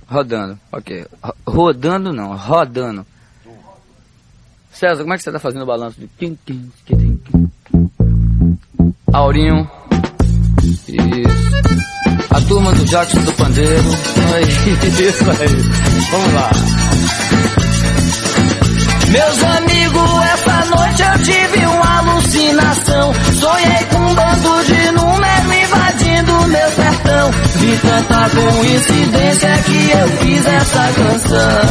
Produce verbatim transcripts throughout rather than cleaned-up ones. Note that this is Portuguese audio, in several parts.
Rodando, ok. Rodando não, rodando. César, como é que você tá fazendo o balanço de... Aurinho. Isso. A turma do Jackson do Pandeiro. Isso aí. Vamos lá. Meus amigos, essa noite eu tive uma alucinação. Sonhei com um bando de número invadindo meu sertão. Vi tanta coincidência que eu fiz essa canção.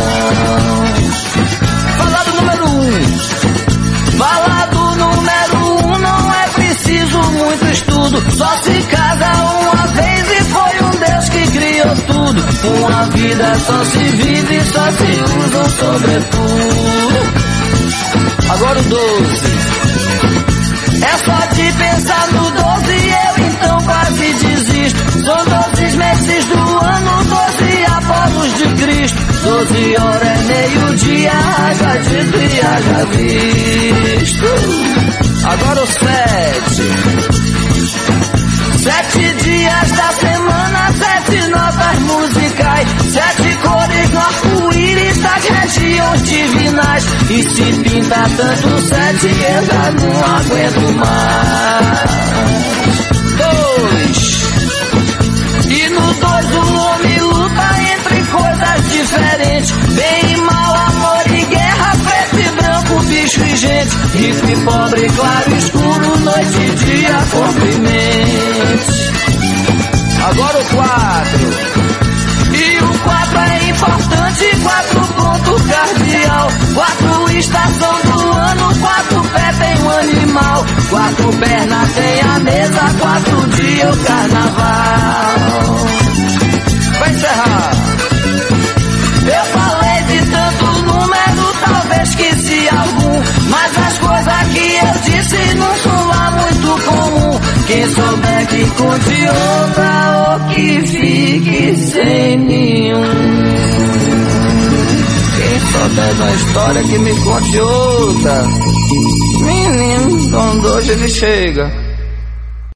Fala do número um. Fala do número um, não é preciso muito estudo. Só se casa uma vez e foi um Deus que criou tudo. Uma vida só se vive, só se usa um sobretudo. Agora o doze. É só de pensar no doze e eu então quase desisto. São doze meses do ano, doze Apolos de Cristo. Doze horas é meio-dia, haja dito e haja visto. Agora o sete. Sete dias da semana, sete notas musicais, sete cores no arco-íris das regiões divinais. E se pinta tanto sete, eu já não aguento mais. Dois. E no dois o homem luta entre coisas diferentes. Bem e mal, amor e guerra, preto e branco, bicho e gente. Rico e pobre, claro e escuro, noite e dia, comprimente. Agora o quatro. E o quatro é importante, quatro ponto cardeal. Quatro estação do ano, quatro pés tem um animal. Quatro pernas tem a mesa, quatro dias o carnaval. Vai encerrar. Eu falei de tanto número, talvez esqueci algum. Mas as coisas que eu disse não são lá muito comum. Quem souber que conte outra ou que fique sem nenhum. Quem souber da história que me conte outra. Menino, quando hoje ele chega.